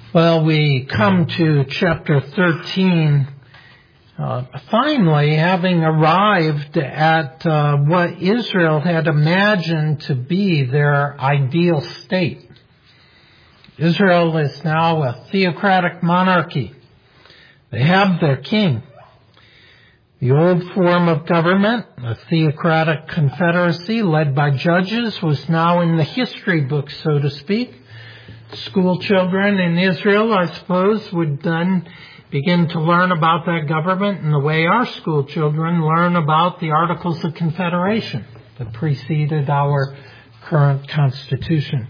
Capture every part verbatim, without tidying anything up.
Well, we come to chapter thirteen, uh, finally having arrived at uh, what Israel had imagined to be their ideal state. Israel is now a theocratic monarchy. They have their king. The old form of government, a theocratic confederacy led by judges, was now in the history books, so to speak. School children in Israel, I suppose, would then begin to learn about that government in the way our school children learn about the Articles of Confederation that preceded our current Constitution.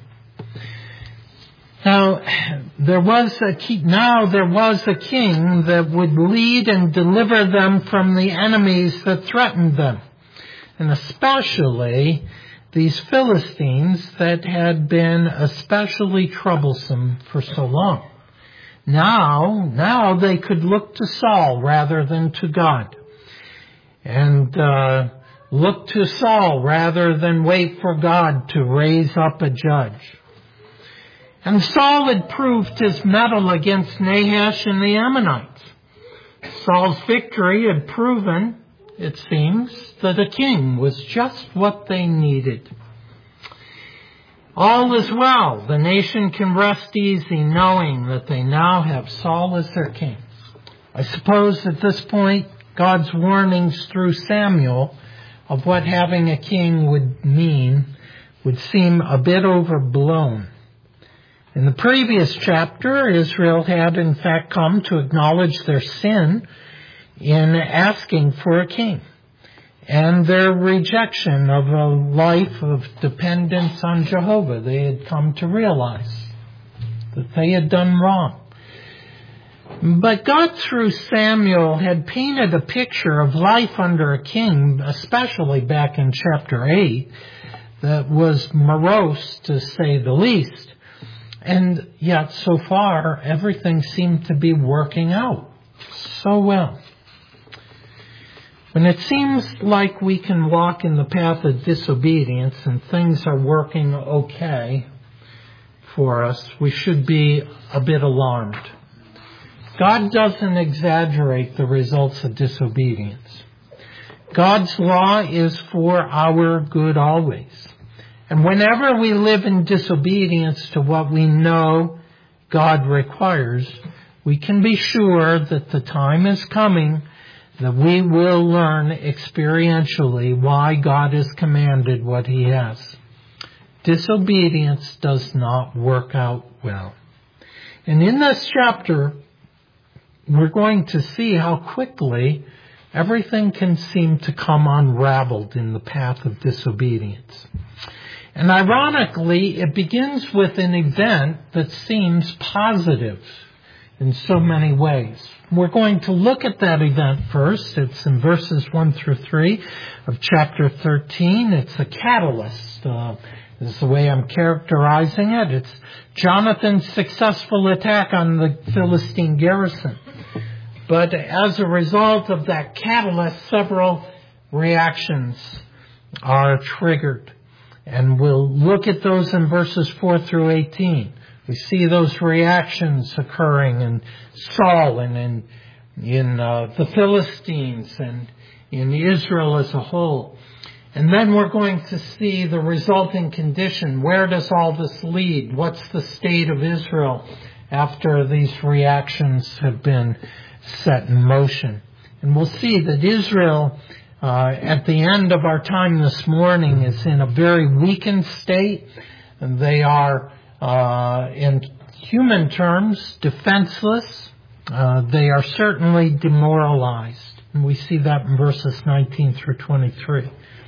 Now, there was a king, now there was a king that would lead and deliver them from the enemies that threatened them, and especially these Philistines that had been especially troublesome for so long. Now, now they could look to Saul rather than to God, and uh, look to Saul rather than wait for God to raise up a judge. And Saul had proved his mettle against Nahash and the Ammonites. Saul's victory had proven, it seems, that a king was just what they needed. All is well. The nation can rest easy knowing that they now have Saul as their king. I suppose at this point, God's warnings through Samuel of what having a king would mean would seem a bit overblown. In the previous chapter, Israel had in fact come to acknowledge their sin in asking for a king, and their rejection of a life of dependence on Jehovah. They had come to realize that they had done wrong. But God, through Samuel, had painted a picture of life under a king, especially back in chapter eight, that was morose, to say the least. And yet, so far, everything seemed to be working out so well. When it seems like we can walk in the path of disobedience and things are working okay for us, we should be a bit alarmed. God doesn't exaggerate the results of disobedience. God's law is for our good always. And whenever we live in disobedience to what we know God requires, we can be sure that the time is coming that we will learn experientially why God has commanded what He has. Disobedience does not work out well. And in this chapter, we're going to see how quickly everything can seem to come unraveled in the path of disobedience. And ironically, it begins with an event that seems positive in so many ways. We're going to look at that event first. It's in verses one through three of chapter thirteen. It's a catalyst. Uh, this is the way I'm characterizing it. It's Jonathan's successful attack on the Philistine garrison. But as a result of that catalyst, several reactions are triggered. And we'll look at those in verses four through eighteen. We see those reactions occurring in Saul and in, in uh, the Philistines and in Israel as a whole. And then we're going to see the resulting condition. Where does all this lead? What's the state of Israel after these reactions have been set in motion? And we'll see that Israel, Uh, at the end of our time this morning, is in a very weakened state. And they are, uh, in human terms, defenseless. Uh, they are certainly demoralized. And we see that in verses nineteen through twenty-three.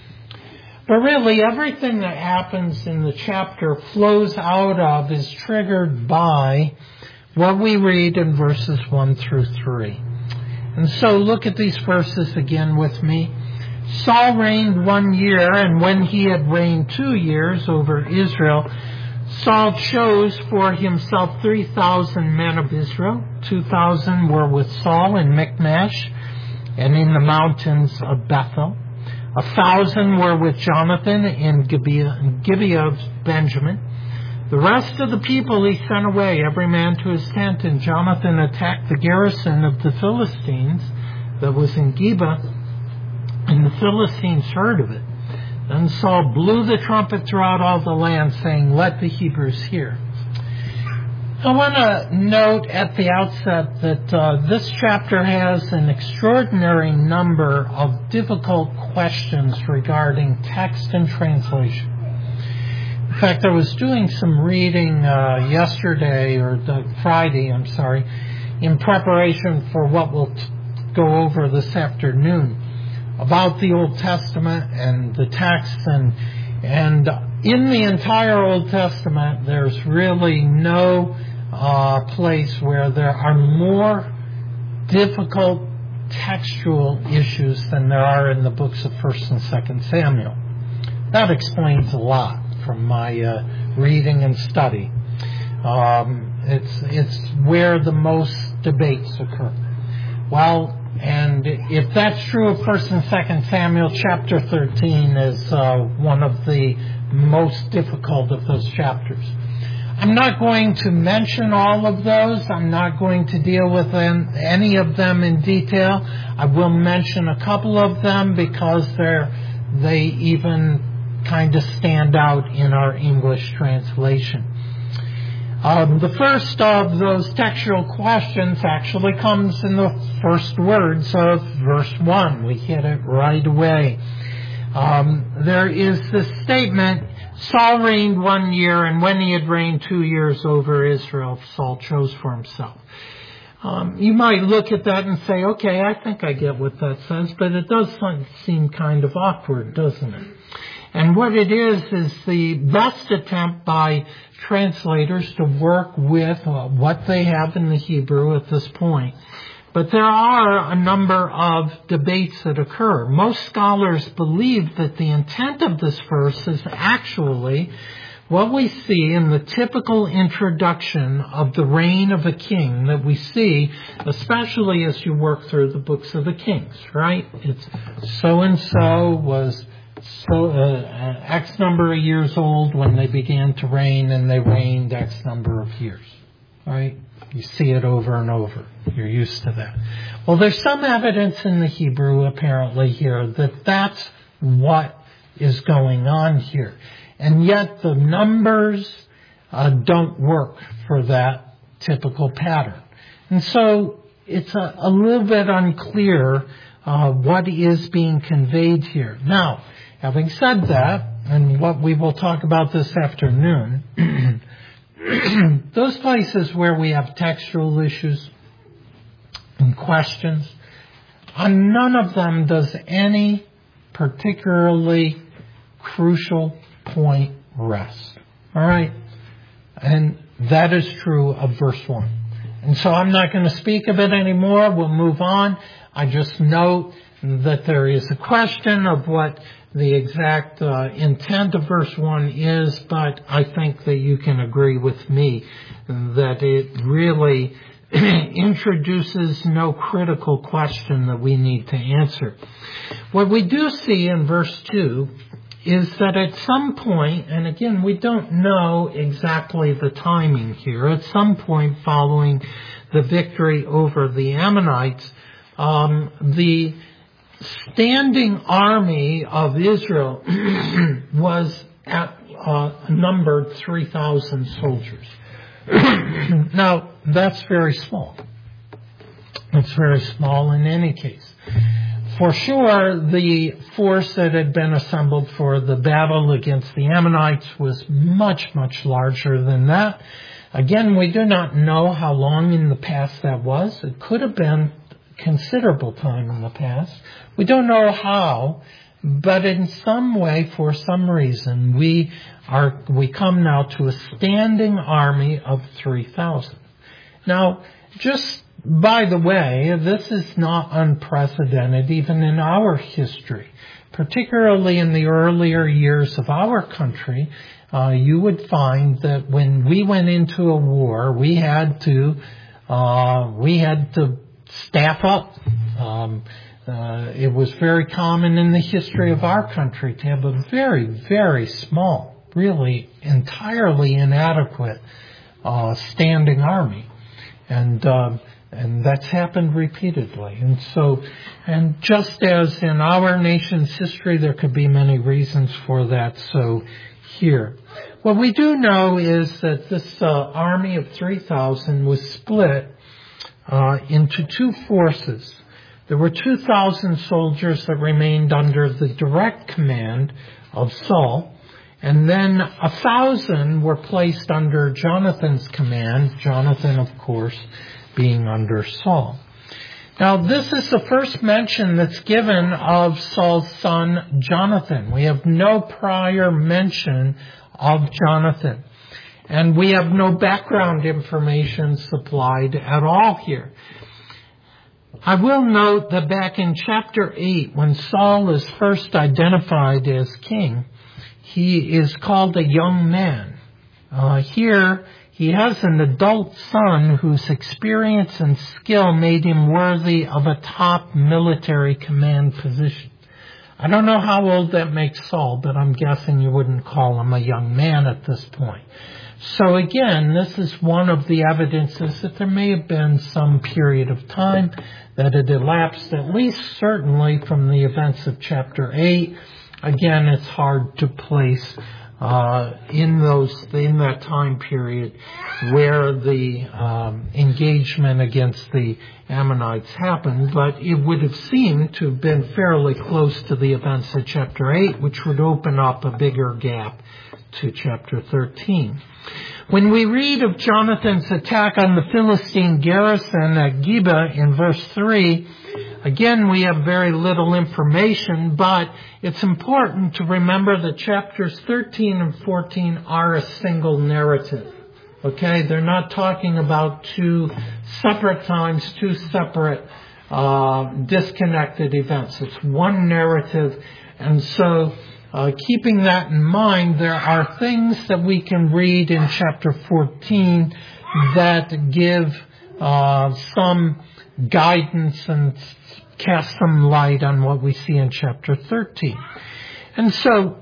But really, everything that happens in the chapter flows out of, is triggered by what we read in verses one through three. And so look at these verses again with me. Saul reigned one year, and when he had reigned two years over Israel, Saul chose for himself three thousand men of Israel. Two thousand were with Saul in Michmash and in the mountains of Bethel. A thousand were with Jonathan in Gibeah, Gibeah of Benjamin. The rest of the people he sent away, every man to his tent, and Jonathan attacked the garrison of the Philistines that was in Geba, and the Philistines heard of it. Then Saul blew the trumpet throughout all the land, saying, "Let the Hebrews hear." I want to note at the outset that uh, this chapter has an extraordinary number of difficult questions regarding text and translation. In fact, I was doing some reading uh, yesterday, or the Friday, I'm sorry, in preparation for what we'll t- go over this afternoon about the Old Testament and the text. And, and in the entire Old Testament, there's really no uh, place where there are more difficult textual issues than there are in the books of First and Second Samuel. That explains a lot from my uh, reading and study. Um, it's it's where the most debates occur. Well, and if that's true of First and Second Samuel, chapter thirteen is uh, one of the most difficult of those chapters. I'm not going to mention all of those. I'm not going to deal with them, any of them in detail. I will mention a couple of them because they're they even kind of stand out in our English translation. Um, the first of those textual questions actually comes in the first words of verse one. We hit it right away. Um, there is this statement, Saul reigned one year, and when he had reigned two years over Israel, Saul chose for himself. Um, you might look at that and say, okay, I think I get what that says, but it does seem kind of awkward, doesn't it? And what it is, is the best attempt by translators to work with uh, what they have in the Hebrew at this point. But there are a number of debates that occur. Most scholars believe that the intent of this verse is actually what we see in the typical introduction of the reign of a king that we see, especially as you work through the books of the Kings, right? It's so-and-so was so uh, X number of years old when they began to reign, and they reigned X number of years, right? You see it over and over. You're used to that. Well, there's some evidence in the Hebrew, apparently, here that that's what is going on here. And yet the numbers uh, don't work for that typical pattern. And so it's a, a little bit unclear uh, what is being conveyed here. Now, having said that, and what we will talk about this afternoon, those places where we have textual issues and questions, on none of them does any particularly crucial point rest. All right? And that is true of verse one. And so I'm not going to speak of it anymore. We'll move on. I just note that there is a question of what the exact uh, intent of verse one is, but I think that you can agree with me that it really introduces no critical question that we need to answer. What we do see in verse two is that at some point, and again, we don't know exactly the timing here, at some point following the victory over the Ammonites, um, the standing army of Israel was at uh, numbered three thousand soldiers. Now, that's very small. It's very small in any case. For sure, the force that had been assembled for the battle against the Ammonites was much, much larger than that. Again, we do not know how long in the past that was. It could have been considerable time in the past. We don't know how, but in some way, for some reason, we are we come now to a standing army of three thousand. Now, just by the way, this is not unprecedented even in our history, particularly in the earlier years of our country. Uh, you would find that when we went into a war, we had to uh, we had to staff up. Um, uh, it was very common in the history of our country to have a very, very small really entirely inadequate uh, standing army. And uh, and that's happened repeatedly. And so, and just as in our nation's history, there could be many reasons for that, so here. What we do know is that this uh, army of three thousand was split uh, into two forces. There were two thousand soldiers that remained under the direct command of Saul, and then a thousand were placed under Jonathan's command, Jonathan, of course, being under Saul. Now, this is the first mention that's given of Saul's son, Jonathan. We have no prior mention of Jonathan. And we have no background information supplied at all here. I will note that back in chapter eight, when Saul is first identified as king, he is called a young man. Uh, here, he has an adult son whose experience and skill made him worthy of a top military command position. I don't know how old that makes Saul, but I'm guessing you wouldn't call him a young man at this point. So again, this is one of the evidences that there may have been some period of time that had elapsed, at least certainly from the events of chapter eight. Again, it's hard to place uh, in those in that time period where the um, engagement against the Ammonites happened, but it would have seemed to have been fairly close to the events of chapter eight, which would open up a bigger gap to chapter thirteen. When we read of Jonathan's attack on the Philistine garrison at Geba in verse three, again, we have very little information, but it's important to remember that chapters thirteen and fourteen are a single narrative. Okay? They're not talking about two separate times, two separate uh, disconnected events. It's one narrative, and so Uh, keeping that in mind, there are things that we can read in chapter fourteen that give uh, some guidance and cast some light on what we see in chapter thirteen. And so,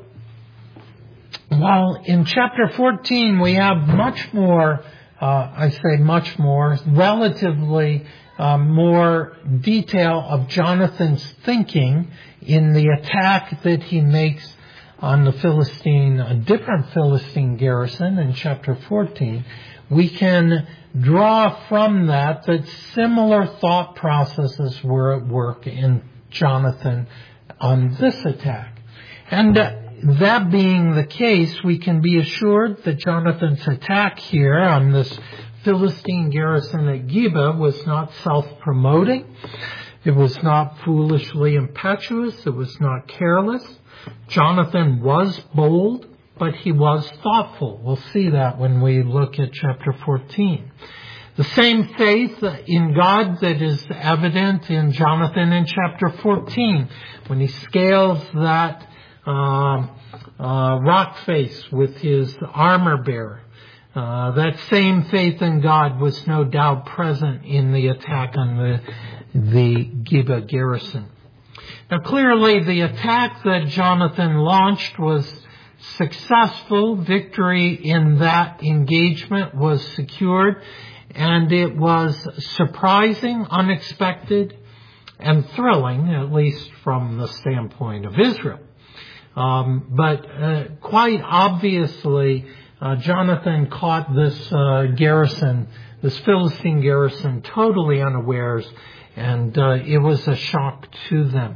while in chapter fourteen we have much more, uh, I say much more, relatively uh, more detail of Jonathan's thinking in the attack that he makes on the Philistine, a different Philistine garrison in chapter fourteen, we can draw from that that similar thought processes were at work in Jonathan on this attack. And uh, that being the case, we can be assured that Jonathan's attack here on this Philistine garrison at Geba was not self-promoting. It was not foolishly impetuous. It was not careless. Jonathan was bold, but he was thoughtful. We'll see that when we look at chapter fourteen. The same faith in God that is evident in Jonathan in chapter fourteen, when he scales that uh, uh, rock face with his armor bearer. Uh, that same faith in God was no doubt present in the attack on the, the Geba garrison. Now, clearly, the attack that Jonathan launched was successful. Victory in that engagement was secured, and it was surprising, unexpected, and thrilling, at least from the standpoint of Israel. Um, but uh, quite obviously, uh, Jonathan caught this uh, garrison, this Philistine garrison, totally unawares, and uh, it was a shock to them.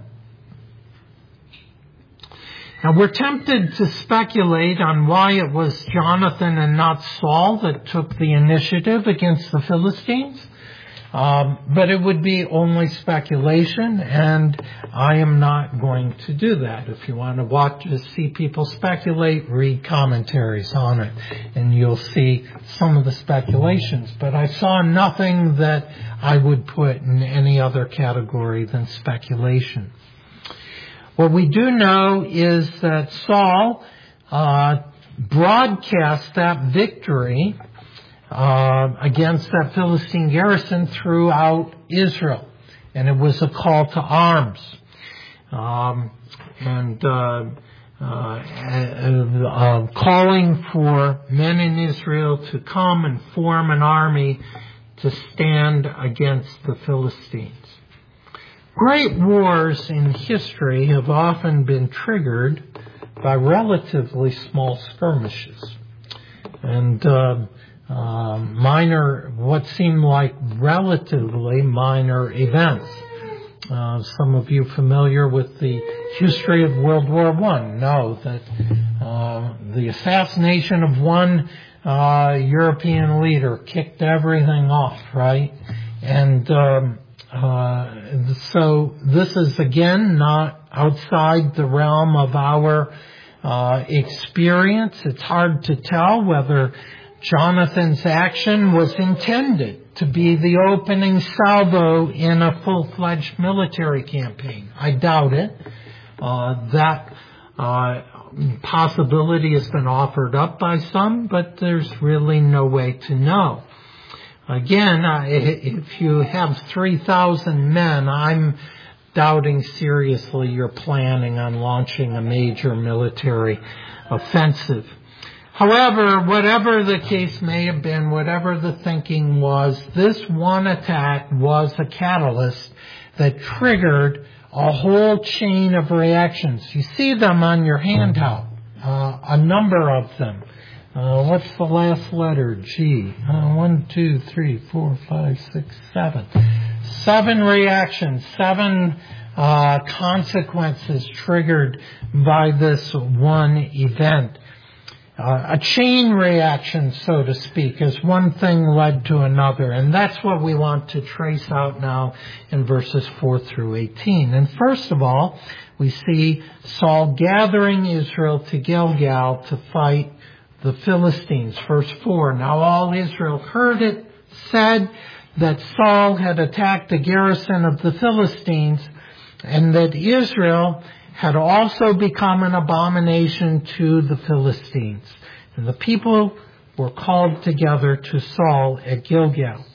Now, we're tempted to speculate on why it was Jonathan and not Saul that took the initiative against the Philistines. Um, but it would be only speculation, and I am not going to do that. If you want to watch, see people speculate, read commentaries on it, and you'll see some of the speculations. But I saw nothing that I would put in any other category than speculation. What we do know is that Saul uh, broadcast that victory uh, against that Philistine garrison throughout Israel, and it was a call to arms. Um, and uh, uh, uh, uh, calling for men in Israel to come and form an army to stand against the Philistines. Great wars in history have often been triggered by relatively small skirmishes and uh, uh, minor, what seem like relatively minor events. Uh, some of you familiar with the history of World War One know that uh, the assassination of one uh, European leader kicked everything off, right? And um, uh, so this is again not outside the realm of our uh, experience. It's hard to tell whether Jonathan's action was intended to be the opening salvo in a full-fledged military campaign. I doubt it. Uh, that uh, possibility has been offered up by some, but there's really no way to know. Again, uh, if you have three thousand men, I'm doubting seriously you're planning on launching a major military offensive. However, whatever the case may have been, whatever the thinking was, this one attack was a catalyst that triggered a whole chain of reactions. You see them on your handout, uh, a number of them. Uh, what's the last letter? G. Uh, one, two, three, four, five, six, seven. Seven reactions, seven uh, consequences triggered by this one event. Uh, a chain reaction, so to speak, as one thing led to another. And that's what we want to trace out now in verses four through eighteen. And first of all, we see Saul gathering Israel to Gilgal to fight the Philistines. Verse four, now all Israel heard it said that Saul had attacked the garrison of the Philistines, and that Israel had also become an abomination to the Philistines. And the people were called together to Saul at Gilgal.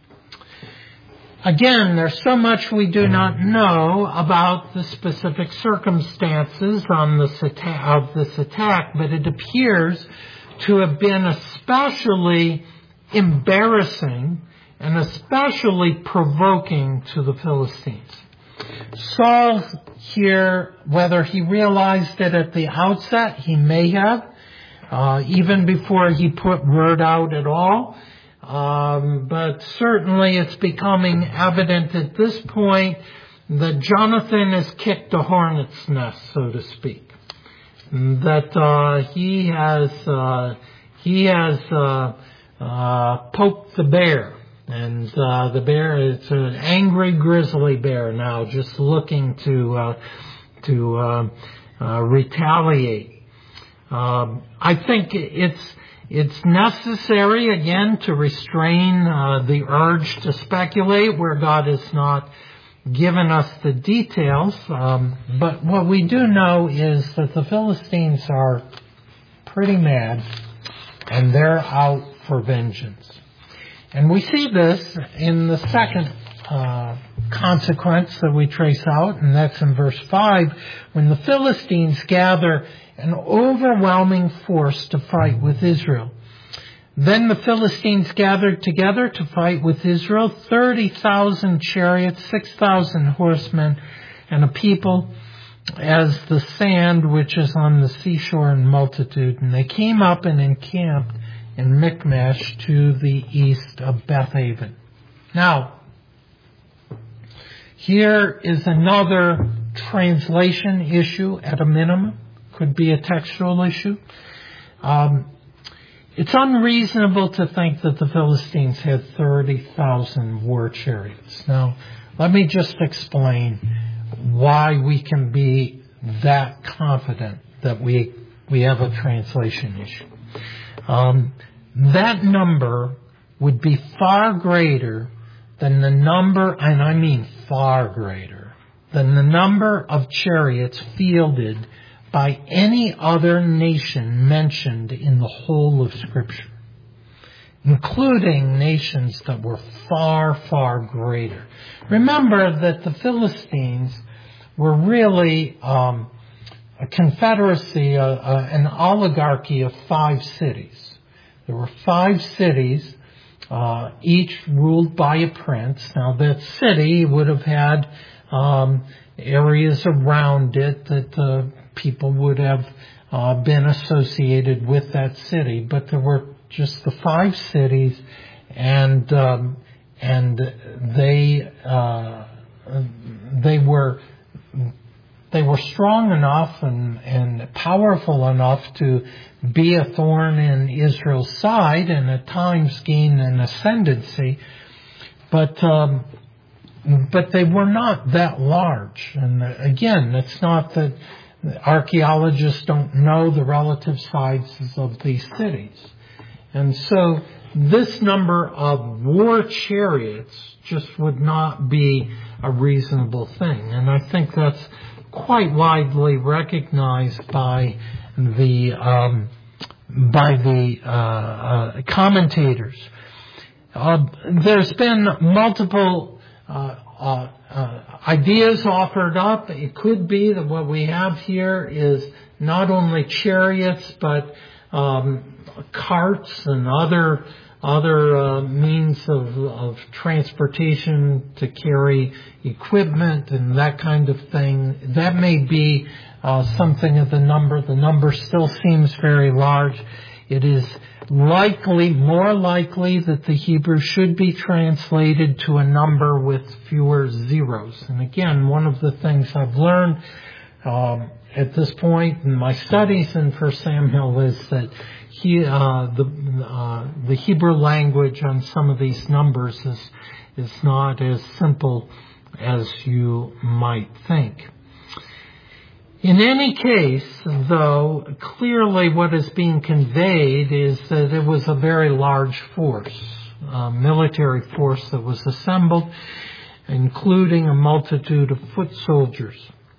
Again, there's so much we do not know about the specific circumstances on this atta- of this attack, but it appears to have been especially embarrassing and especially provoking to the Philistines. Saul here, whether he realized it at the outset, he may have, uh, even before he put word out at all. Um, but certainly it's becoming evident at this point that Jonathan has kicked a hornet's nest, so to speak. That uh, he has uh, he has uh, uh, poked the bear. And uh, the bear is an angry grizzly bear now, just looking to uh, to uh, uh, retaliate. Um, I think it's it's necessary again to restrain uh, the urge to speculate where God has not given us the details. Um, but what we do know is that the Philistines are pretty mad, and they're out for vengeance. And we see this in the second uh, consequence that we trace out, and that's in verse five, when the Philistines gather an overwhelming force to fight with Israel. Then the Philistines gathered together to fight with Israel, thirty thousand chariots, six thousand horsemen, and a people as the sand which is on the seashore in multitude. And they came up and encamped in Michmash to the east of Bethaven. Now, here is another translation issue at a minimum. Could be a textual issue. Um, it's unreasonable to think that the Philistines had thirty thousand war chariots. Now, let me just explain why we can be that confident that we we have a translation issue. Um, that number would be far greater than the number, and I mean far greater, than the number of chariots fielded by any other nation mentioned in the whole of Scripture, including nations that were far, far greater. Remember that the Philistines were really um, a confederacy, a, a, an oligarchy of five cities. There were five cities, uh, each ruled by a prince. Now that city would have had um, areas around it that uh, people would have uh, been associated with that city, but there were just the five cities, and um, and they uh, they were. They were strong enough and, and powerful enough to be a thorn in Israel's side and at times gain an ascendancy, but um, but they were not that large. And again, it's not that archaeologists don't know the relative sizes of these cities. And so this number of war chariots just would not be a reasonable thing. And I think that's quite widely recognized by the um, by the uh, uh, commentators. Uh, there's been multiple uh, uh, uh, ideas offered up. It could be that what we have here is not only chariots but um, carts and other other uh, means of, of transportation to carry equipment and that kind of thing. That may be uh, something of the number. The number still seems very large. It is likely, more likely, that the Hebrew should be translated to a number with fewer zeros. And again, one of the things I've learned um, at this point in my studies in First Samuel is that He, uh, the uh, the Hebrew language on some of these numbers is is not as simple as you might think. In any case, though, clearly what is being conveyed is that it was a very large force, a military force that was assembled, including a multitude of foot soldiers.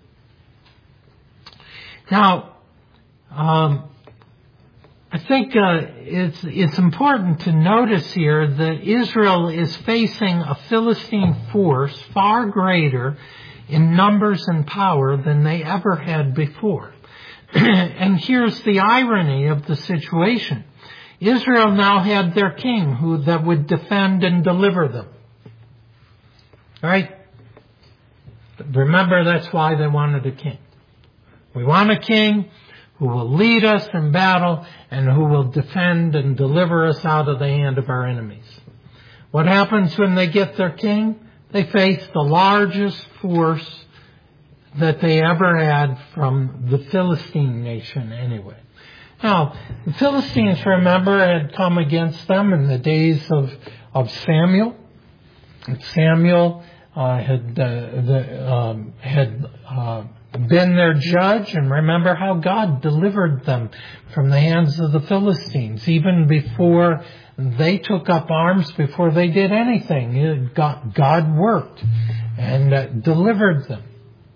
Now, um, I think uh, it's it's important to notice here that Israel is facing a Philistine force far greater in numbers and power than they ever had before. And here's the irony of the situation. Israel now had their king who that would defend and deliver them. Right? Remember, that's why they wanted a king. We want a king who will lead us in battle and who will defend and deliver us out of the hand of our enemies. What happens when they get their king? They face the largest force that they ever had from the Philistine nation anyway. Now, the Philistines, remember, had come against them in the days of, of Samuel. And Samuel uh, had, uh, the, um, had uh, been their judge, and remember how God delivered them from the hands of the Philistines, even before they took up arms, before they did anything. God, God worked and uh, delivered them.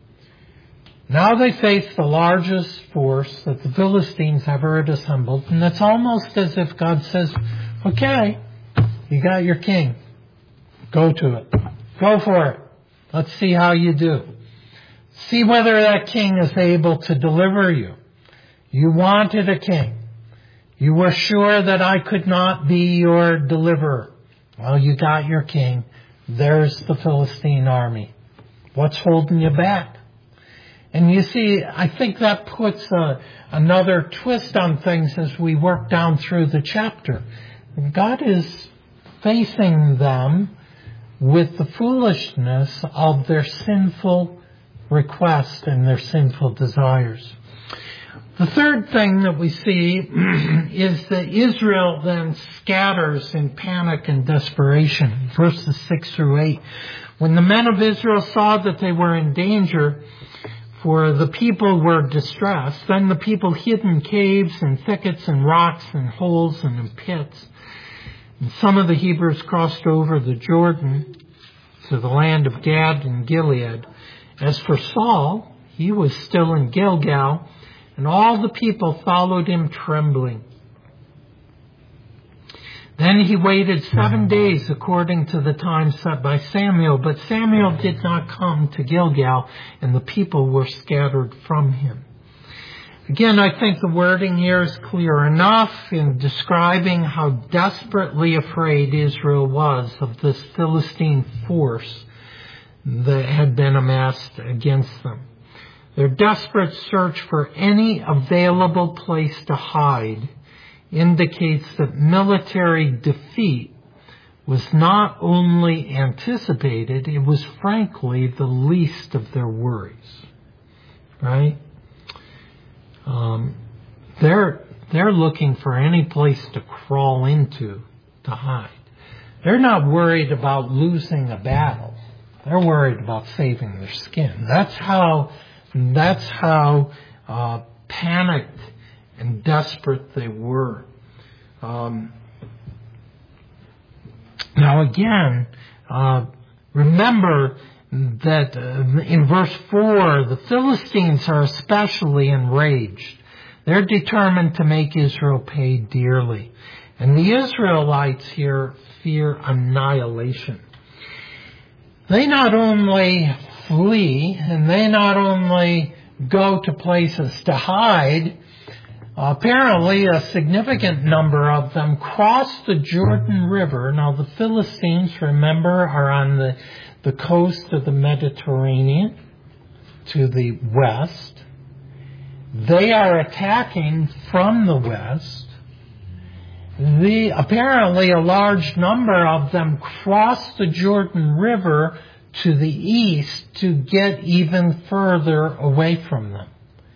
Now they face the largest force that the Philistines ever had assembled, and it's almost as if God says, okay, you got your king. Go to it. Go for it. Let's see how you do. See whether that king is able to deliver you. You wanted a king. You were sure that I could not be your deliverer. Well, you got your king. There's the Philistine army. What's holding you back? And you see, I think that puts a, another twist on things as we work down through the chapter. God is facing them with the foolishness of their sinful request and their sinful desires. The third thing that we see is that Israel then scatters in panic and desperation. Verses six through eight. When the men of Israel saw that they were in danger, for the people were distressed, then the people hid in caves and thickets and rocks and holes and in pits. And some of the Hebrews crossed over the Jordan to the land of Gad and Gilead. As for Saul, he was still in Gilgal, and all the people followed him trembling. Then he waited seven days according to the time set by Samuel, but Samuel did not come to Gilgal, and the people were scattered from him. Again, I think the wording here is clear enough in describing how desperately afraid Israel was of this Philistine force that had been amassed against them. Their desperate search for any available place to hide indicates that military defeat was not only anticipated, it was frankly the least of their worries. Right? Um, they're, they're looking for any place to crawl into to hide. They're not worried about losing a battle. They're worried about saving their skin. That's how, that's how, uh, panicked and desperate they were. Um, now again, uh, remember that uh, in verse four, the Philistines are especially enraged. They're determined to make Israel pay dearly. And the Israelites here fear annihilation. They not only flee, and they not only go to places to hide, apparently a significant number of them cross the Jordan River. Now the Philistines, remember, are on the, the coast of the Mediterranean to the west. They are attacking from the west. The, apparently a large number of them cross the Jordan River to the east to get even further away from them.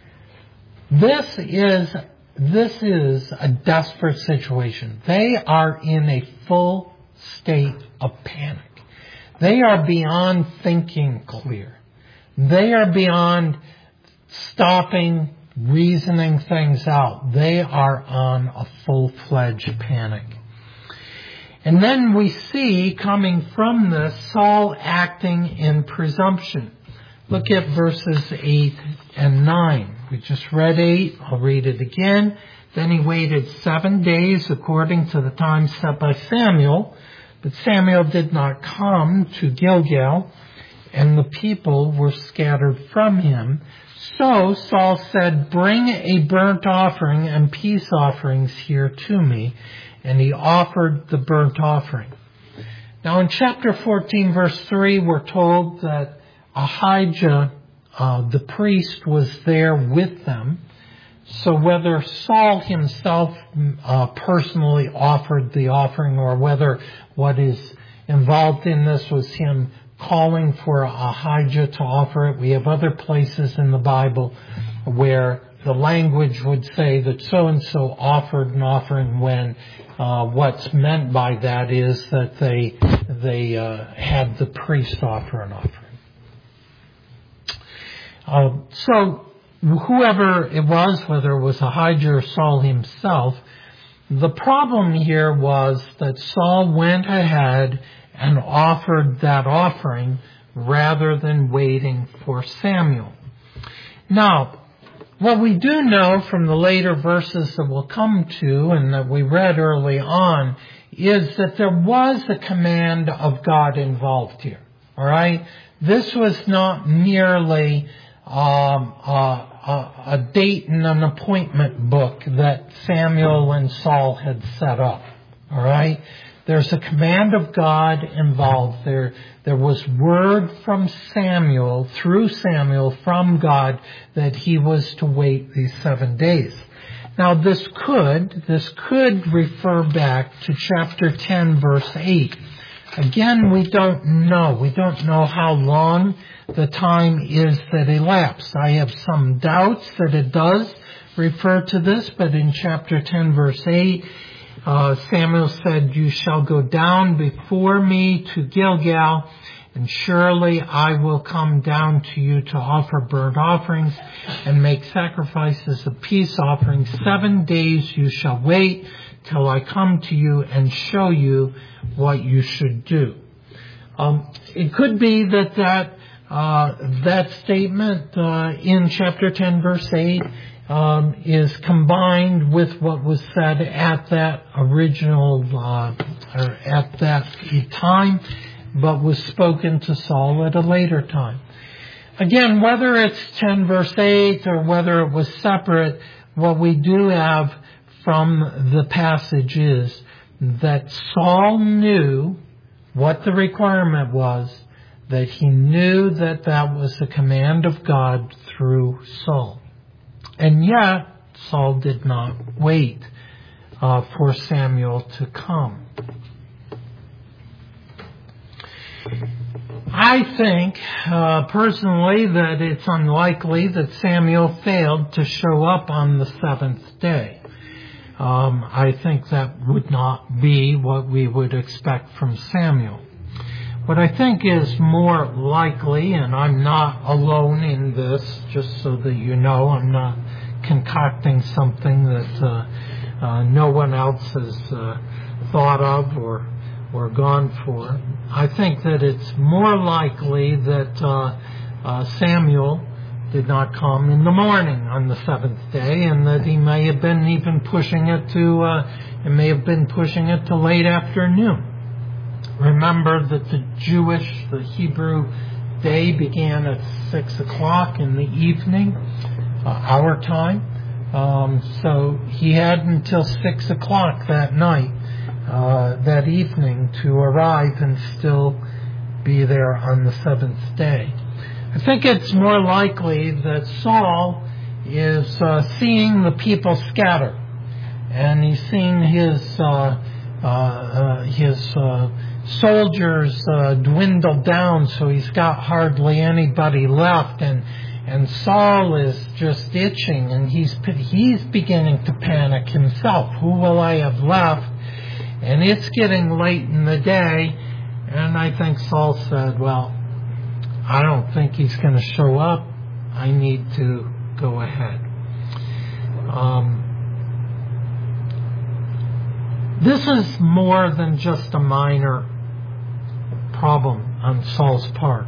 This is, this is a desperate situation. They are in a full state of panic. They are beyond thinking clear. They are beyond stopping, reasoning things out. They are on a full-fledged panic. And then we see, coming from this, Saul acting in presumption. Look at verses eight and nine. We just read eight. I'll read it again. Then he waited seven days according to the time set by Samuel. But Samuel did not come to Gilgal, and the people were scattered from him. So Saul said, "Bring a burnt offering and peace offerings here to me." And he offered the burnt offering. Now in chapter fourteen, verse three, we're told that Ahijah, uh, the priest, was there with them. So whether Saul himself uh, personally offered the offering, or whether what is involved in this was him calling for Ahijah to offer it. We have other places in the Bible where the language would say that so-and-so offered an offering, when uh, what's meant by that is that they they uh, had the priest offer an offering. Uh, so whoever it was, whether it was Ahijah or Saul himself, the problem here was that Saul went ahead and offered that offering rather than waiting for Samuel. Now, what we do know from the later verses that we'll come to and that we read early on is that there was a command of God involved here. All right? This was not merely um, a, a, a date and an appointment book that Samuel and Saul had set up. All right? There's a command of God involved. There, there was word from Samuel, through Samuel, from God, that he was to wait these seven days. Now this could, this could refer back to chapter ten, verse eight. Again, we don't know. We don't know how long the time is that elapsed. I have some doubts that it does refer to this, but in chapter ten, verse eight, Uh, Samuel said, "You shall go down before me to Gilgal, and surely I will come down to you to offer burnt offerings and make sacrifices of peace offerings. Seven days you shall wait till I come to you and show you what you should do." Um, it could be that that, uh, that statement uh, in chapter ten, verse eight, Um, is combined with what was said at that original, uh, or at that time, but was spoken to Saul at a later time. Again, whether it's ten verse eight or whether it was separate, what we do have from the passage is that Saul knew what the requirement was, that he knew that that was the command of God through Saul. And yet, Saul did not wait uh, for Samuel to come. I think, uh, personally, that it's unlikely that Samuel failed to show up on the seventh day. Um, I think that would not be what we would expect from Samuel. What I think is more likely, and I'm not alone in this, just so that you know, I'm not concocting something that uh, uh, no one else has uh, thought of or or gone for. I think that it's more likely that uh, uh, Samuel did not come in the morning on the seventh day, and that he may have been even pushing it to, uh, it may have been pushing it to late afternoon. Remember that the Jewish, the Hebrew day began at six o'clock in the evening, uh, our time. Um, so he had until six o'clock that night, uh, that evening, to arrive and still be there on the seventh day. I think it's more likely that Saul is uh, seeing the people scatter, and he's seeing his uh, uh, uh, his uh, soldiers uh, dwindle down, so he's got hardly anybody left, and and Saul is just itching, and he's he's beginning to panic himself. Who will I have left? And it's getting late in the day, and I think Saul said, well, I don't think he's going to show up. I need to go ahead. Um, this is more than just a minor problem on Saul's part.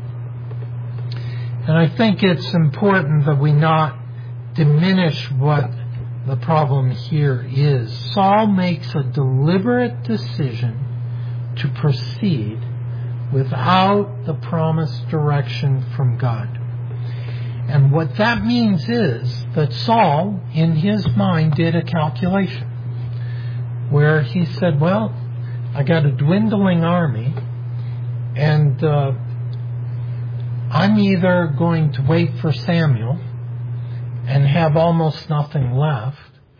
And I think it's important that we not diminish what the problem here is. Saul makes a deliberate decision to proceed without the promised direction from God. And what that means is that Saul, in his mind, did a calculation where he said, well, I got a dwindling army, and uh, I'm either going to wait for Samuel and have almost nothing left,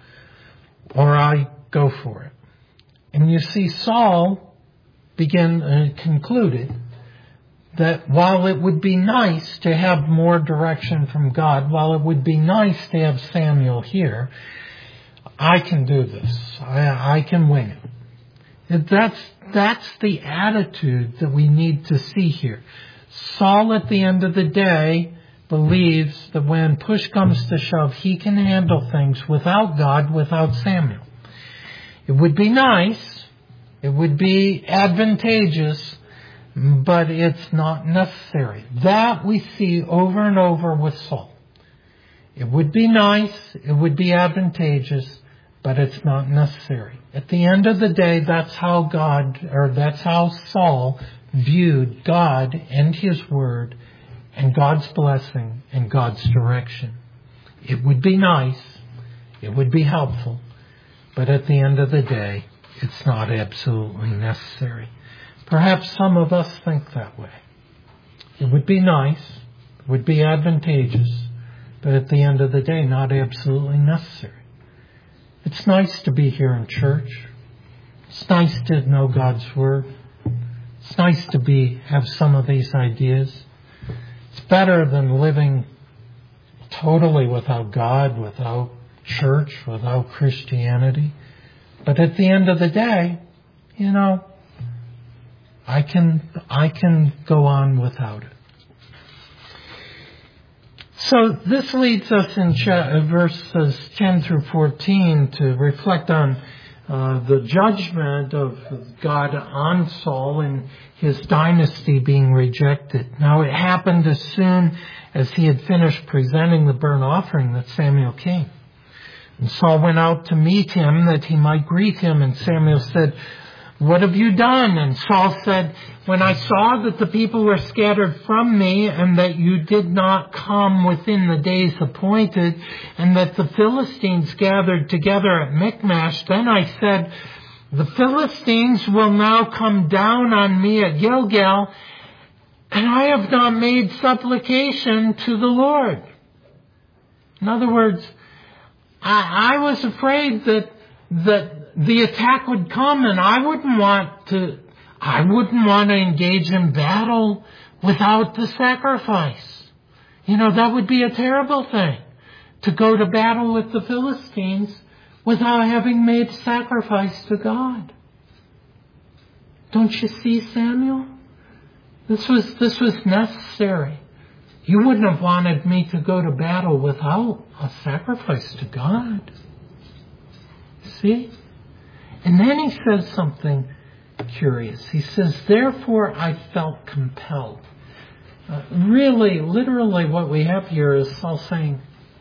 or I go for it. And you see, Saul began uh, concluded that while it would be nice to have more direction from God, while it would be nice to have Samuel here, I can do this. I, I can wing it. And that's that's the attitude that we need to see here. Saul, at the end of the day, believes that when push comes to shove, he can handle things without God, without Samuel. It would be nice, it would be advantageous, but it's not necessary. That we see over and over with Saul. It would be nice, it would be advantageous, but it's not necessary. At the end of the day, that's how God, or that's how Saul viewed God and His Word and God's blessing and God's direction. It would be nice, it would be helpful, but at the end of the day, it's not absolutely necessary. Perhaps some of us think that way. It would be nice, it would be advantageous, but at the end of the day, not absolutely necessary. It's nice to be here in church. It's nice to know God's Word. It's nice to be have some of these ideas. It's better than living totally without God, without church, without Christianity. But at the end of the day, you know, I can I can go on without it. So this leads us in verses ten through fourteen to reflect on uh, the judgment of God on Saul and his dynasty being rejected. Now it happened as soon as he had finished presenting the burnt offering that Samuel came. And Saul went out to meet him that he might greet him. And Samuel said, what have you done? And Saul said, when I saw that the people were scattered from me and that you did not come within the days appointed and that the Philistines gathered together at Michmash, then I said, the Philistines will now come down on me at Gilgal, and I have not made supplication to the Lord. In other words, I, I was afraid that that the attack would come, and I wouldn't want to. I wouldn't want to engage in battle without the sacrifice. You know, that would be a terrible thing, to go to battle with the Philistines without having made sacrifice to God. Don't you see, Samuel? This was this was necessary. You wouldn't have wanted me to go to battle without a sacrifice to God. See? And then he says something curious. He says, therefore I felt compelled. Uh, really, literally what we have here is Saul saying,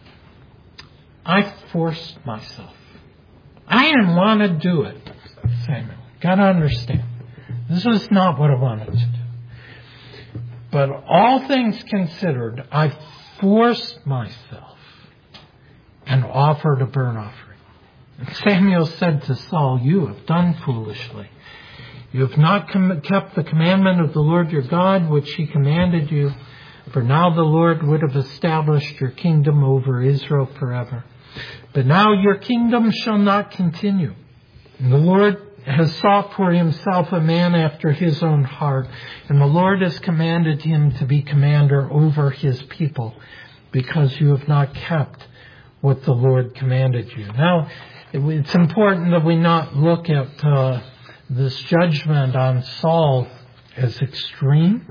I forced myself. I didn't want to do it, Samuel. Got to understand. This is not what I wanted to do. But all things considered, I forced myself and offered a burnt offering. And Samuel said to Saul, you have done foolishly. You have not com- kept the commandment of the Lord your God, which he commanded you. For now the Lord would have established your kingdom over Israel forever. But now your kingdom shall not continue. And the Lord has sought for himself a man after his own heart. And the Lord has commanded him to be commander over his people, because you have not kept what the Lord commanded you. Now, it's important that we not look at uh, this judgment on Saul as extreme.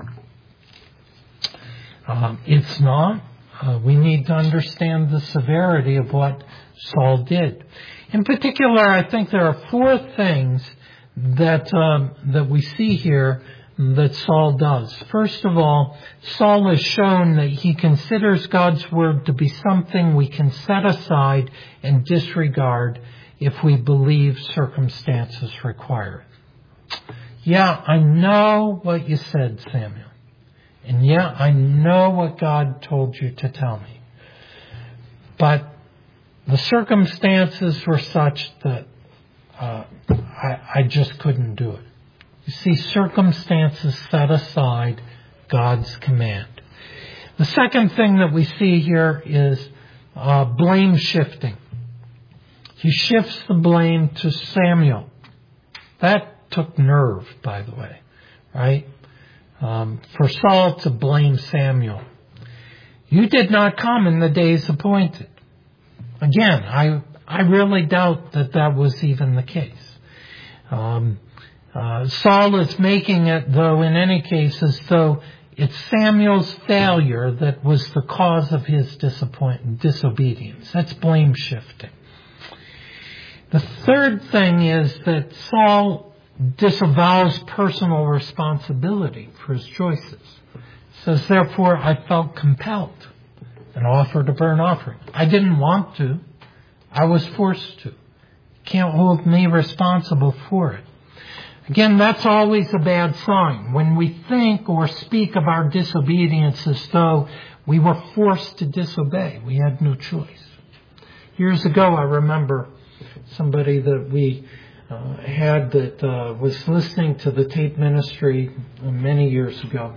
Uh, it's not. Uh, we need to understand the severity of what Saul did. In particular, I think there are four things that um, that we see here that Saul does. First of all, Saul has shown that he considers God's word to be something we can set aside and disregard if we believe circumstances require it. Yeah, I know what you said, Samuel. And yeah, I know what God told you to tell me. But the circumstances were such that uh, I, I just couldn't do it. You see, circumstances set aside God's command. The second thing that we see here is uh, blame shifting. He shifts the blame to Samuel. That took nerve, by the way, right? Um, for Saul to blame Samuel. You did not come in the days appointed. Again, I I really doubt that that was even the case. Um, uh, Saul is making it, though, in any case, as though it's Samuel's failure that was the cause of his disappointment, disobedience. That's blame shifting. The third thing is that Saul disavows personal responsibility for his choices. Says, therefore, I felt compelled and offered a burnt offering. I didn't want to. I was forced to. Can't hold me responsible for it. Again, that's always a bad sign. When we think or speak of our disobedience as though we were forced to disobey. We had no choice. Years ago, I remember somebody that we uh, had that uh, was listening to the tape ministry many years ago.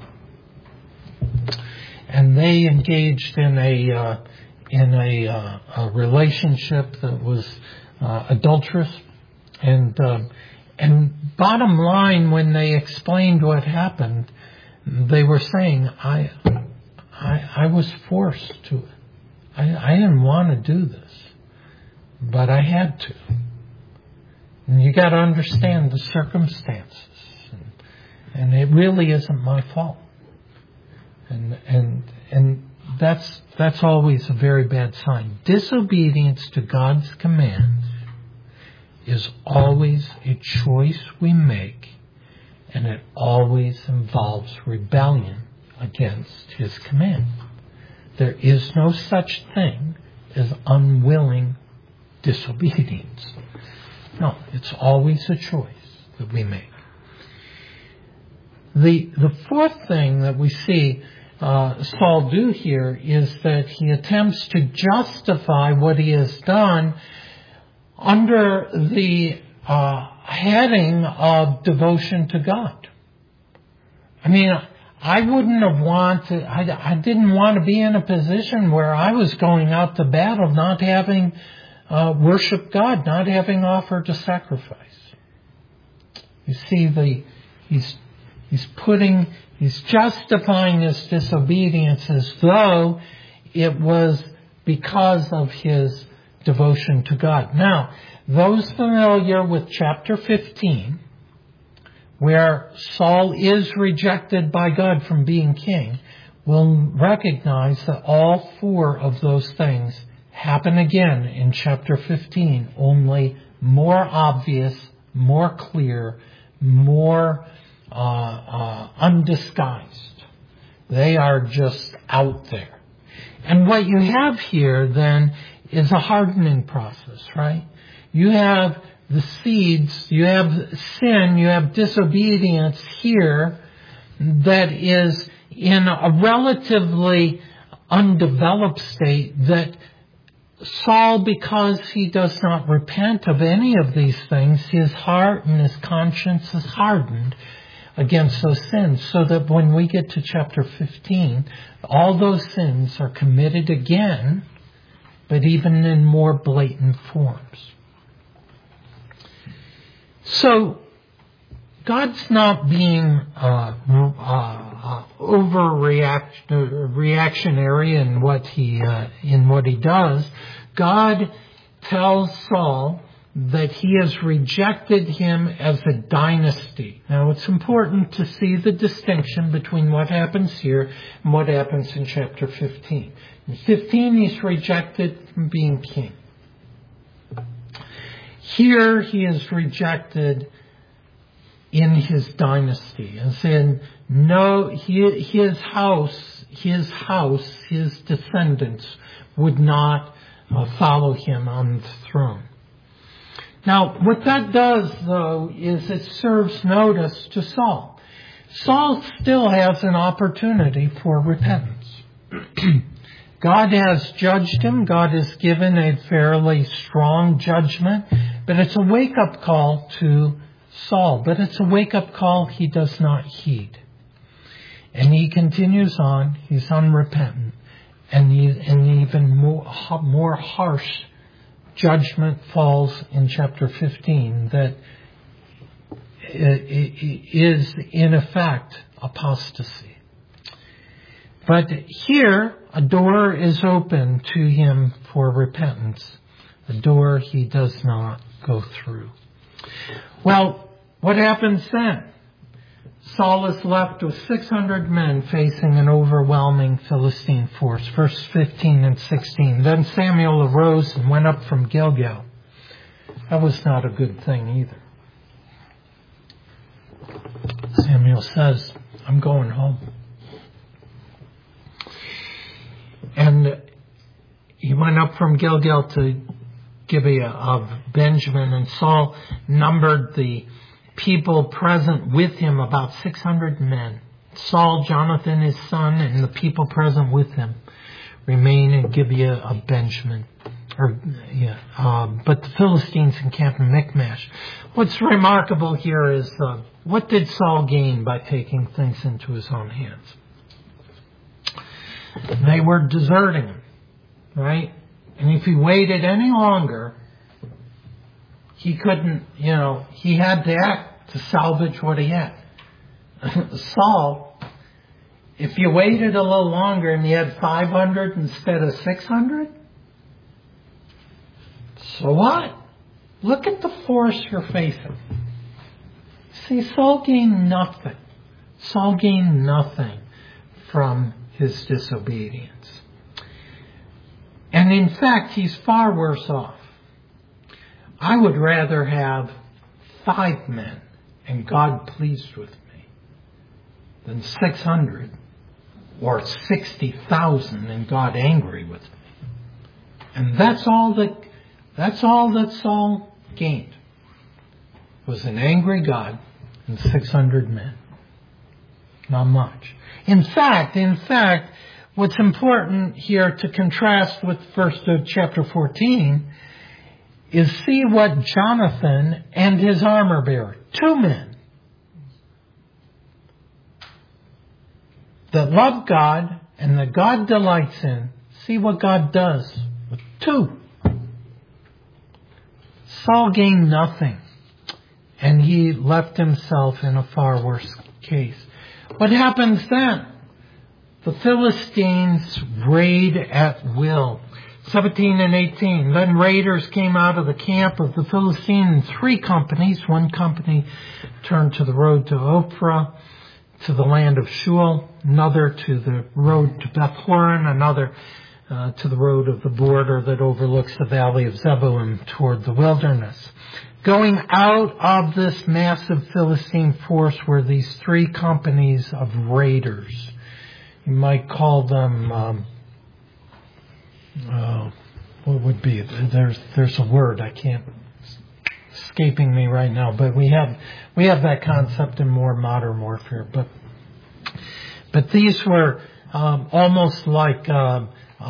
And they engaged in a uh, in a, uh, a relationship that was uh, adulterous. And uh, and bottom line, when they explained what happened, they were saying, I I, I was forced to it. I, I didn't want to do this, but I had to. And you got to understand the circumstances, and, and it really isn't my fault. And and and that's that's always a very bad sign. Disobedience to God's commands is always a choice we make, and it always involves rebellion against His command. There is no such thing as unwilling disobedience. No, it's always a choice. that we make. The, the fourth thing that we see uh, Saul do here is that he attempts to justify what he has done under the uh, heading of devotion to God. I mean, I wouldn't have wanted, I, I didn't want to be in a position where I was going out to battle not having uh, worshiped God, not having offered a sacrifice. You see, the he's he's putting, he's justifying his disobedience as though it was because of his devotion to God. Now, those familiar with chapter fifteen, where Saul is rejected by God from being king, will recognize that all four of those things happen again in chapter fifteen, only more obvious, more clear, more uh, uh, undisguised. They are just out there. And what you have here then is a hardening process, right? You have the seeds, you have sin, you have disobedience here that is in a relatively undeveloped state that Saul, because he does not repent of any of these things, his heart and his conscience is hardened against those sins, so that when we get to chapter fifteen, all those sins are committed again, but even in more blatant forms. So, God's not being uh, uh, uh, overreactionary in what he uh, in what he does. God tells Saul that he has rejected him as a dynasty. Now, it's important to see the distinction between what happens here and what happens in chapter fifteen. In fifteen, he's rejected from being king. Here he is rejected in his dynasty, as in no, his house, his house, his descendants would not uh, follow him on the throne. Now, what that does, though, is it serves notice to Saul. Saul still has an opportunity for repentance. God has judged him. God has given a fairly strong judgment. But it's a wake-up call to Saul. But it's a wake-up call he does not heed. And he continues on. He's unrepentant. And, he, and even more, more harsh judgment falls in chapter fifteen that is, in effect, apostasy. But here, a door is open to him for repentance. A door he does not go through. Well, what happens then? Saul is left with six hundred men facing an overwhelming Philistine force. Verse fifteen and sixteen. Then Samuel arose and went up from Gilgal. That was not a good thing either. Samuel says, I'm going home. And he went up from Gilgal to Gibeah of Benjamin, and Saul numbered the people present with him, about six hundred men. Saul, Jonathan, his son, and the people present with him remain in Gibeah of Benjamin. Or, yeah, uh, but the Philistines encamped in Michmash. What's remarkable here is, uh, what did Saul gain by taking things into his own hands? They were deserting him, right? And if he waited any longer, he couldn't, you know, he had to act to salvage what he had. Saul, if you waited a little longer and you had five hundred instead of six hundred, so what? Look at the force you're facing. See, Saul gained nothing. Saul gained nothing from his disobedience. And in fact, he's far worse off. I would rather have five men and God pleased with me than six hundred or sixty thousand and God angry with me. And that's all that, that's all that Saul gained. was an angry God and six hundred men. Not much. In fact, in fact, what's important here to contrast with first of chapter fourteen is see what Jonathan and his armor bearer, two men that love God and that God delights in, see what God does with two. Saul gained nothing, and he left himself in a far worse case. What happens then? The Philistines raid at will. seventeen and eighteen. Then raiders came out of the camp of the Philistines in three companies. One company turned to the road to Ophrah, to the land of Shual. Another to the road to Beth Horon. Another uh, to the road of the border that overlooks the valley of Zebulun toward the wilderness. Going out of this massive Philistine force were these three companies of raiders. You might call them, um, uh, what would be, there's there's a word, I can't, escaping me right now, but we have we have that concept in more modern warfare. But but these were um, almost like uh,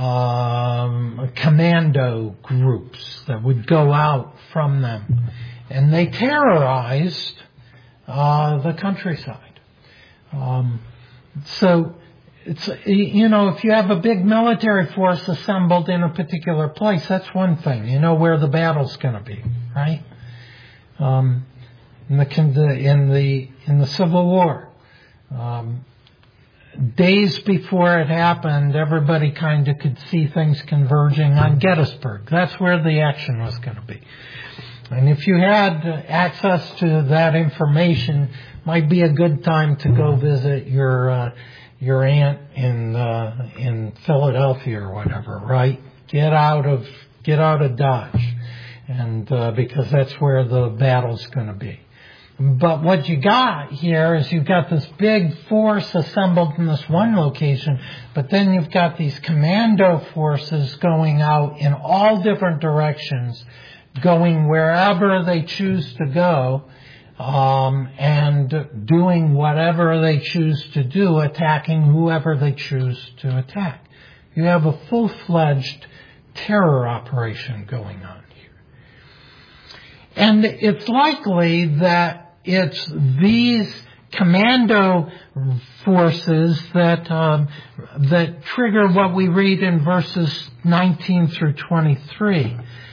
um, commando groups that would go out from them. And they terrorized uh, the countryside. Um, so, it's, you know, if you have a big military force assembled in a particular place, that's one thing. You know where the battle's going to be, right? Um, in the in the in the Civil War, um, days before it happened, everybody kind of could see things converging on Gettysburg. That's where the action was going to be. And if you had access to that information, might be a good time to go visit your uh, your aunt in uh, in Philadelphia or whatever, right? Get out of get out of Dodge, and uh, because that's where the battle's going to be. But what you got here is you've got this big force assembled in this one location, but then you've got these commando forces going out in all different directions, going wherever they choose to go, um, and doing whatever they choose to do, attacking whoever they choose to attack. You have a full-fledged terror operation going on here. And it's likely that it's these commando forces that um, that trigger what we read in verses nineteen through twenty-three.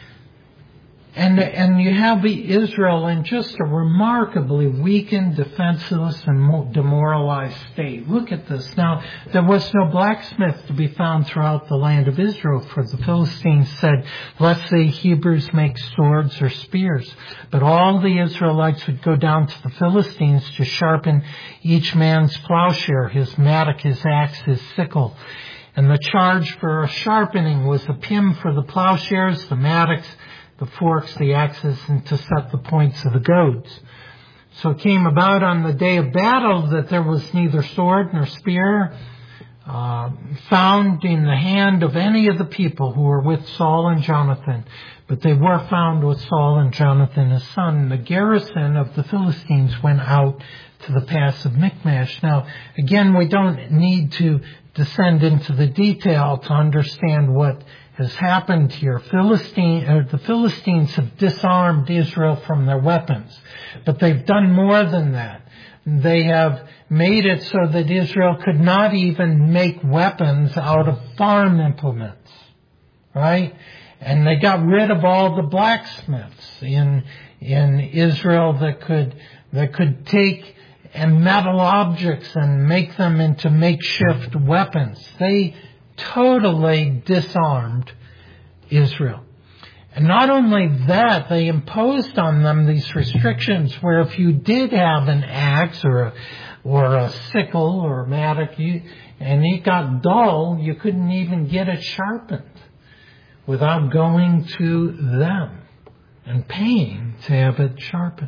And and you have the Israel in just a remarkably weakened, defenseless, and demoralized state. Look at this. Now, there was no blacksmith to be found throughout the land of Israel, for the Philistines said, "Let's the Hebrews make swords or spears." But all the Israelites would go down to the Philistines to sharpen each man's plowshare, his mattock, his axe, his sickle. And the charge for a sharpening was the pim for the plowshares, the mattocks, the forks, the axes, and to set the points of the goads. So it came about on the day of battle that there was neither sword nor spear uh, found in the hand of any of the people who were with Saul and Jonathan, but they were found with Saul and Jonathan his son. And the garrison of the Philistines went out to the pass of Michmash. Now, again, we don't need to descend into the detail to understand what has happened here. Philistine, uh, the Philistines have disarmed Israel from their weapons, but they've done more than that. They have made it so that Israel could not even make weapons out of farm implements, right? And they got rid of all the blacksmiths in in Israel that could that could take and metal objects and make them into makeshift weapons. They totally disarmed Israel. And not only that, they imposed on them these restrictions where if you did have an axe or a, or a sickle or a mattock, you, and it got dull, you couldn't even get it sharpened without going to them and paying to have it sharpened.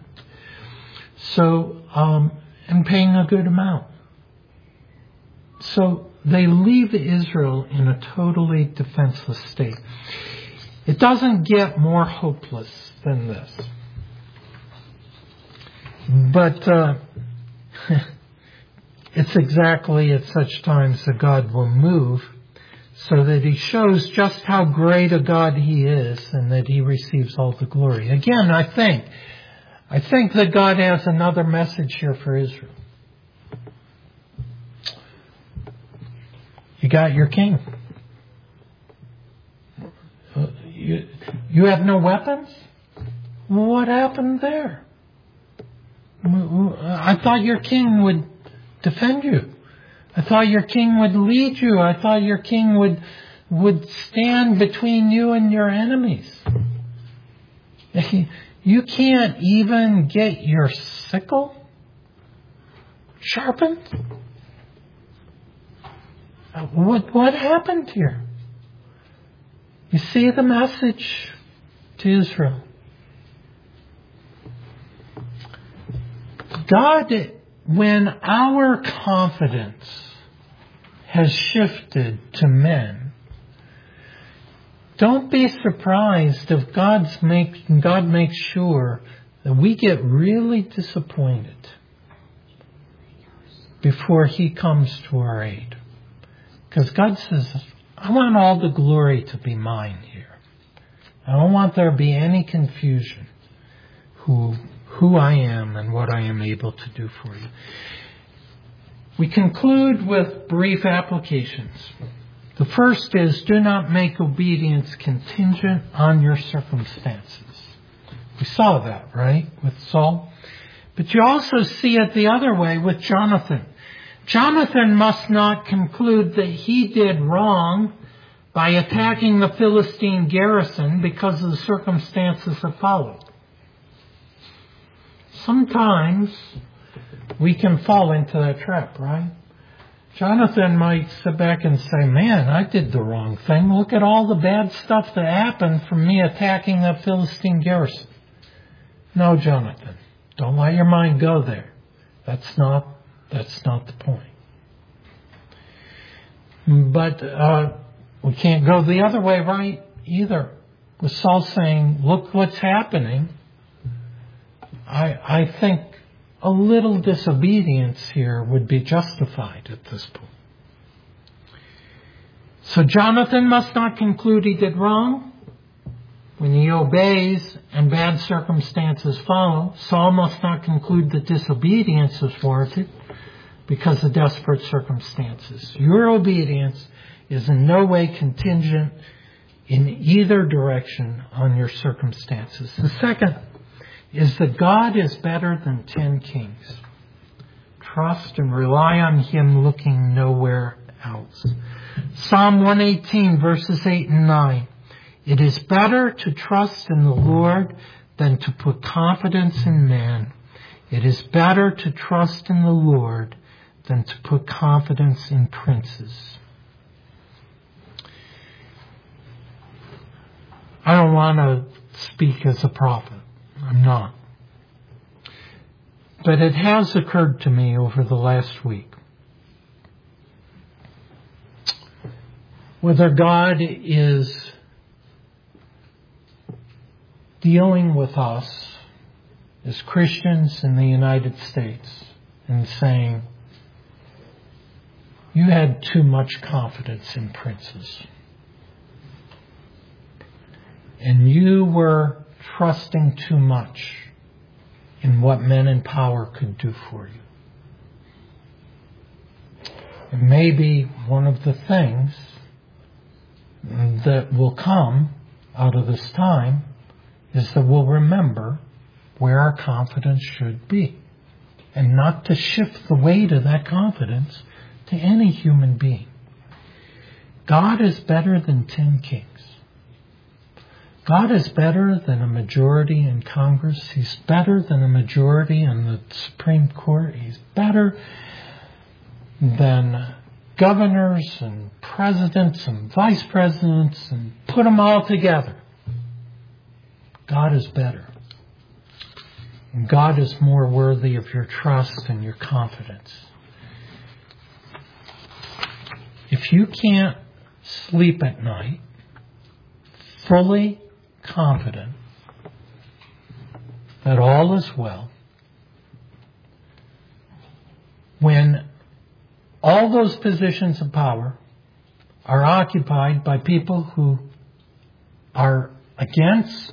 So, um, and paying a good amount. So they leave Israel in a totally defenseless state. It doesn't get more hopeless than this. But uh, it's exactly at such times that God will move so that He shows just how great a God He is and that He receives all the glory. Again, I think, I think that God has another message here for Israel. You got your king. You, you have no weapons? What happened there? I thought your king would defend you. I thought your king would lead you. I thought your king would would stand between you and your enemies. You can't even get your sickle sharpened? What what happened here? You see the message to Israel. God, when our confidence has shifted to men, don't be surprised if God's make, God makes sure that we get really disappointed before He comes to our aid. Because God says, I want all the glory to be mine here. I don't want there to be any confusion who who I am and what I am able to do for you. We conclude with brief applications. The first is, do not make obedience contingent on your circumstances. We saw that, right, with Saul? But you also see it the other way with Jonathan. Jonathan must not conclude that he did wrong by attacking the Philistine garrison because of the circumstances that followed. Sometimes we can fall into that trap, right? Jonathan might sit back and say, man, I did the wrong thing. Look at all the bad stuff that happened from me attacking that Philistine garrison. No, Jonathan, don't let your mind go there. That's not, that's not the point. But uh, we can't go the other way, right, either. With Saul saying, look what's happening. I, I think a little disobedience here would be justified at this point. So Jonathan must not conclude he did wrong when he obeys and bad circumstances follow. Saul must not conclude that disobedience is warranted because of desperate circumstances. Your obedience is in no way contingent in either direction on your circumstances. The second is that God is better than ten kings. Trust and rely on Him looking nowhere else. Psalm one eighteen verses eight and nine. It is better to trust in the Lord than to put confidence in man. It is better to trust in the Lord than to put confidence in princes. I don't want to speak as a prophet. I'm not. But it has occurred to me over the last week whether God is dealing with us as Christians in the United States and saying, you had too much confidence in princes. And you were trusting too much in what men in power could do for you. And maybe one of the things that will come out of this time is that we'll remember where our confidence should be and not to shift the weight of that confidence to any human being. God is better than ten kings. God is better than a majority in Congress. He's better than a majority in the Supreme Court. He's better than governors and presidents and vice presidents, and put them all together. God is better. And God is more worthy of your trust and your confidence. If you can't sleep at night fully confident that all is well, when all those positions of power are occupied by people who are against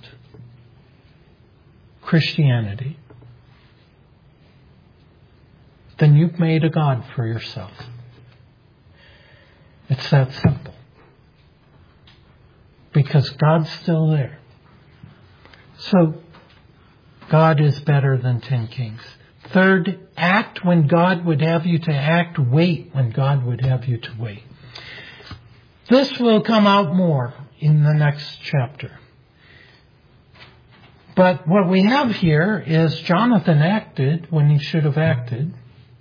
Christianity, then you've made a God for yourself. It's that simple. Because God's still there. So, God is better than ten kings. Third, act when God would have you to act. Wait when God would have you to wait. This will come out more in the next chapter. But what we have here is Jonathan acted when he should have acted.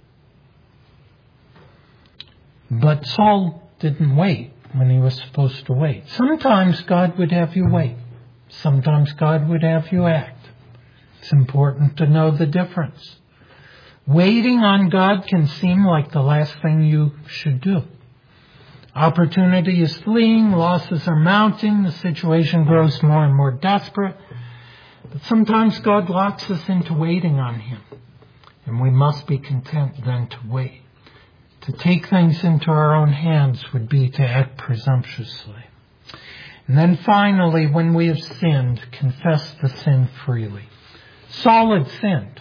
But Saul didn't wait when he was supposed to wait. Sometimes God would have you wait. Sometimes God would have you act. It's important to know the difference. Waiting on God can seem like the last thing you should do. Opportunity is fleeing, losses are mounting, the situation grows more and more desperate. But sometimes God locks us into waiting on Him. And we must be content then to wait. To take things into our own hands would be to act presumptuously. And then finally, when we have sinned, confess the sin freely. Saul had sinned.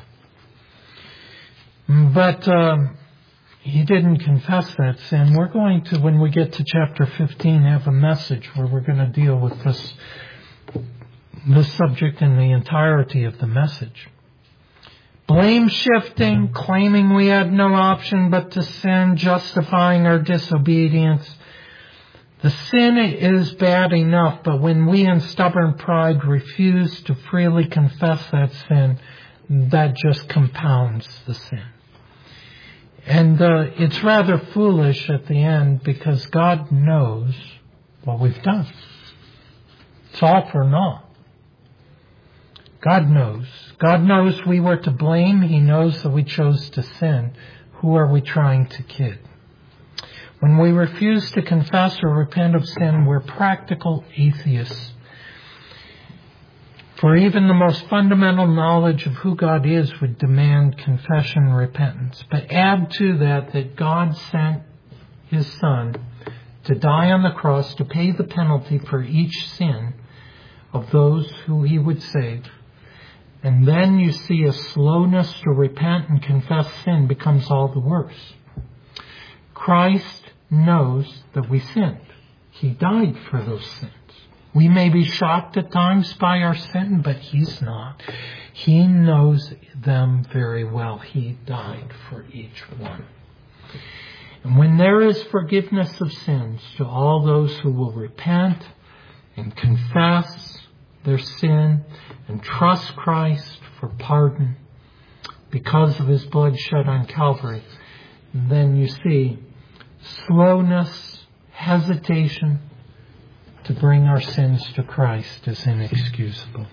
But um, he didn't confess that sin. We're going to, when we get to chapter fifteen, have a message where we're going to deal with this, this subject in the entirety of the message. Blame shifting, claiming we had no option but to sin, justifying our disobedience. The sin is bad enough, but when we in stubborn pride refuse to freely confess that sin, that just compounds the sin. And uh, it's rather foolish at the end because God knows what we've done. It's all for naught. God knows. God knows we were to blame. He knows that we chose to sin. Who are we trying to kid? When we refuse to confess or repent of sin, we're practical atheists. For even the most fundamental knowledge of who God is would demand confession and repentance. But add to that that God sent His Son to die on the cross to pay the penalty for each sin of those who He would save. And then you see a slowness to repent and confess sin becomes all the worse. Christ knows that we sinned. He died for those sins. We may be shocked at times by our sin, but He's not. He knows them very well. He died for each one. And when there is forgiveness of sins to all those who will repent and confess their sin and trust Christ for pardon because of His blood shed on Calvary, then you see slowness, hesitation to bring our sins to Christ is inexcusable.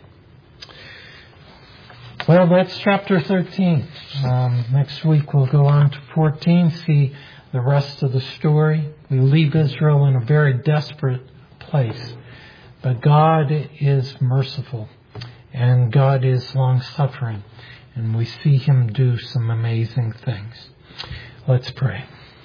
Well, that's chapter thirteen. Um, next week we'll go on to fourteen, see the rest of the story. We leave Israel in a very desperate place. But God is merciful, and God is long-suffering, and we see Him do some amazing things. Let's pray.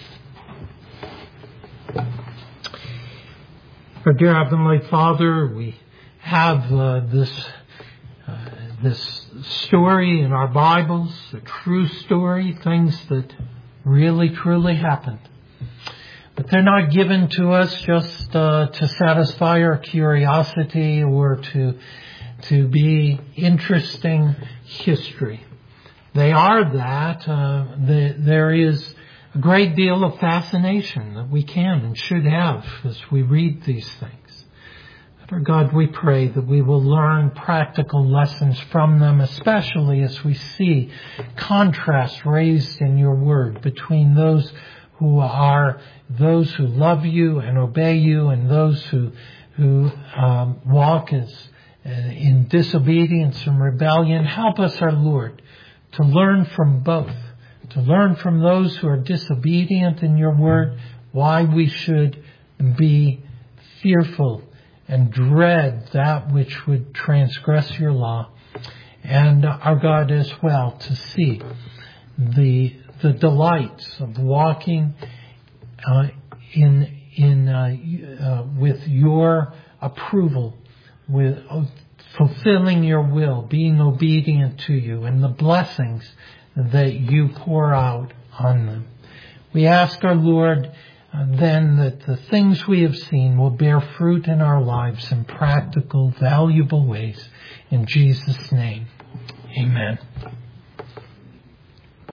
Our dear Heavenly Father, we have uh, this uh, this story in our Bibles, a true story, things that really, truly happened. But they're not given to us just uh, to satisfy our curiosity or to to be interesting history. They are that. Uh, the, there is a great deal of fascination that we can and should have as we read these things. But our God, we pray that we will learn practical lessons from them, especially as we see contrast raised in your word between those who are those who love you and obey you and those who who um, walk as uh, in disobedience and rebellion. Help us, our Lord, to learn from both, to learn from those who are disobedient in your word why we should be fearful and dread that which would transgress your law. And uh, our God as well, to see the the delights of walking uh, in in uh, uh, with your approval, with uh, fulfilling your will, being obedient to you, and the blessings that you pour out on them. We ask our Lord uh, then that the things we have seen will bear fruit in our lives in practical, valuable ways. In Jesus' name, amen.